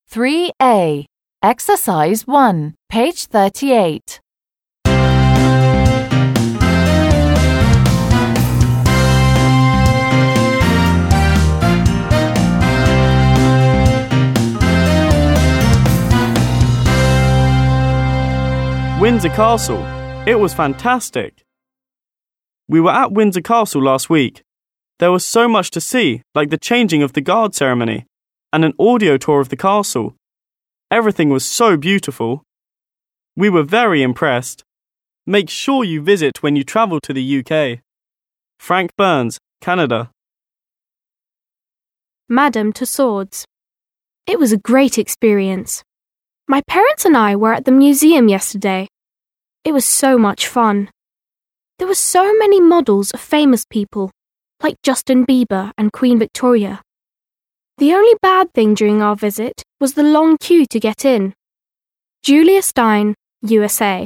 3A. Exercise 1, page 38. Windsor Castle. It was fantastic. We were at Windsor Castle last week. There was so much to see, like the changing of the guard ceremony and an audio tour of the castle. Everything was so beautiful. We were very impressed. Make sure you visit when you travel to the UK. Frank Burns, Canada. Madame Tussauds. It was a great experience. My parents and I were at the museum yesterday. It was so much fun. There were so many models of famous people, like Justin Bieber and Queen Victoria. The only bad thing during our visit was the long queue to get in. Julia Stein, USA.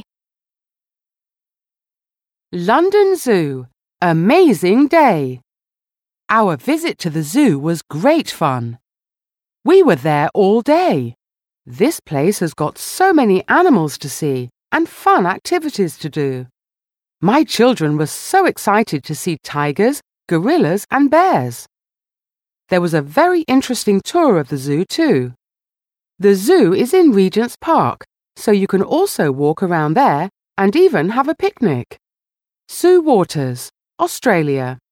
London Zoo. Amazing day. Our visit to the zoo was great fun. We were there all day. This place has got so many animals to see and fun activities to do. My children were so excited to see tigers, gorillas and bears. There was a very interesting tour of the zoo too. The zoo is in Regent's Park, so you can also walk around there and even have a picnic. Sue Waters, Australia.